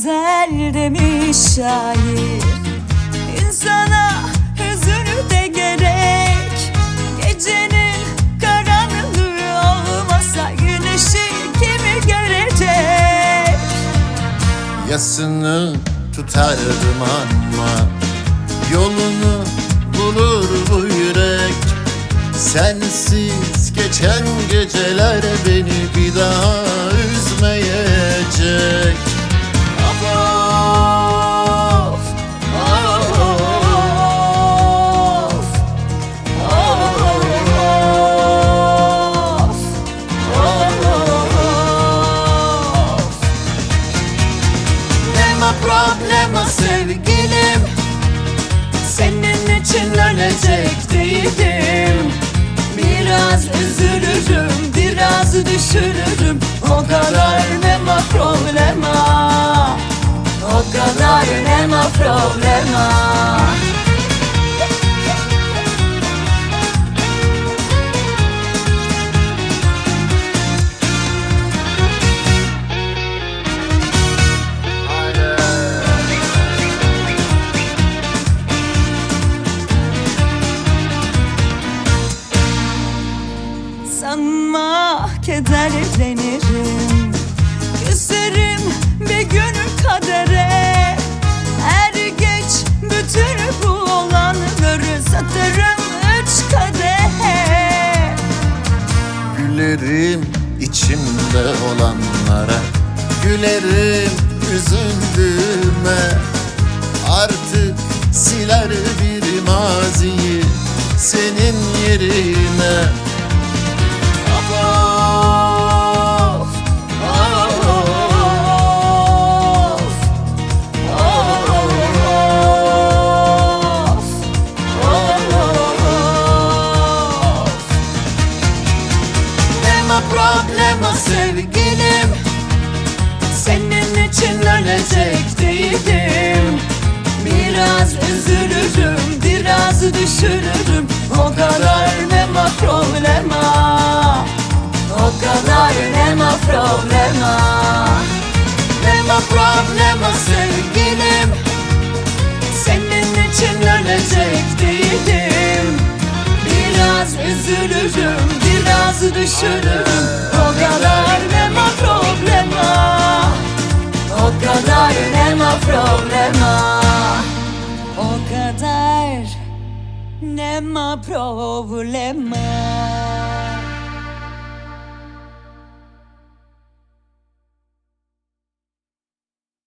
güzel demiş şair. İnsana hüzünü de gerek, gecenin karanlığı olmasa güneşi kimi görecek? Yasını tutardım ama yolunu bulur bu yürek. Sensiz geçen geceler beni bir daha üzmeyecek. Of, of, of. Nema problema sevgilim, Senin için ölecek değilim. Biraz üzülürüm, biraz düşünürüm. O kadar nema problema, o kadar nema problema. Sanma kederlenirim, küserim bir gün kadere. Er geç bütün bu olanları satarım 3 kadehe. gülerim içimde olanlara, gülerim üzüldüğüme. Artık siler bir maziyi senin yerine. Of, of, of. Nema problema sevgilim, senin için ölecek değilim. Biraz üzülürüm, biraz düşünürüm. O kadar nema problema, o kadar nema problema. Nema problema sevgilim, senin için ölecek değilim. Biraz üzülürüm, biraz düşünürüm. O kadar nema problema, o kadar nema problema. O kadar nema problema.